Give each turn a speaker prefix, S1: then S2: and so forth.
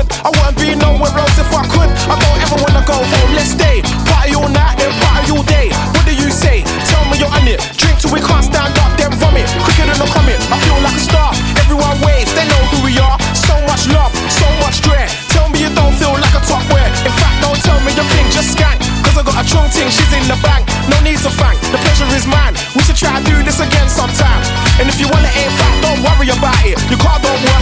S1: good. I wouldn't be nowhere else if I could. I don't ever wanna go home, let's stay. Party all night, then party all day. What do you say? Tell me you're on it. Drink till we can't stand up, then vomit. Quicker than a comet, I feel like a star. Everyone waves, they know who we are. So much love, so much dread. Tell me you don't feel like a top wear. In fact, don't tell me you think, just skank. Cause I got a chung ting, she's in the bank. No need to thank, the pleasure is mine. We should try to do this again sometime. And if you wanna aim fat, don't worry about it. Your car don't work,